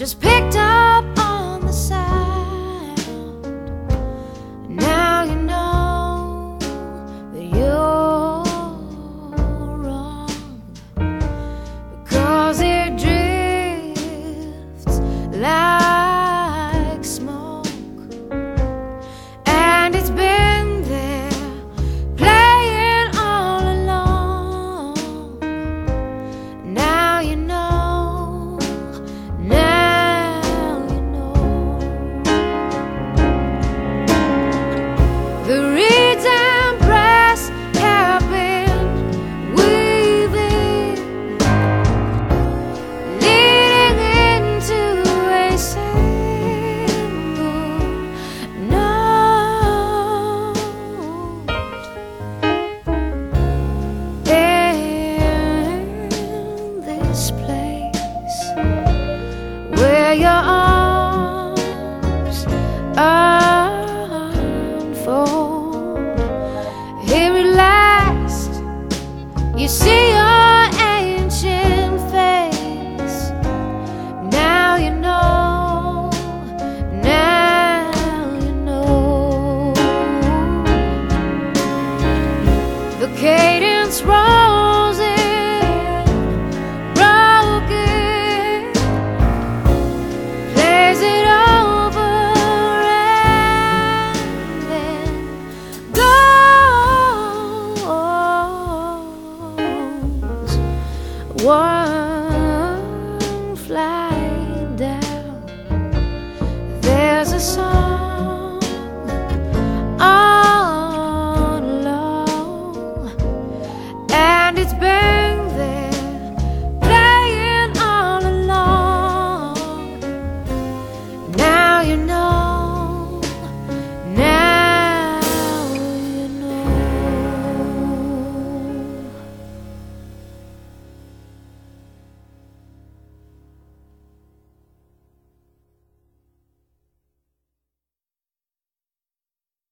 just picked up on the sound. Now you know that you're wrong, because it drifts like smoke, and it's been there playing all along. Now you know, now you know. The reeds and brass have been weaving, leading into a single note. In this place where you're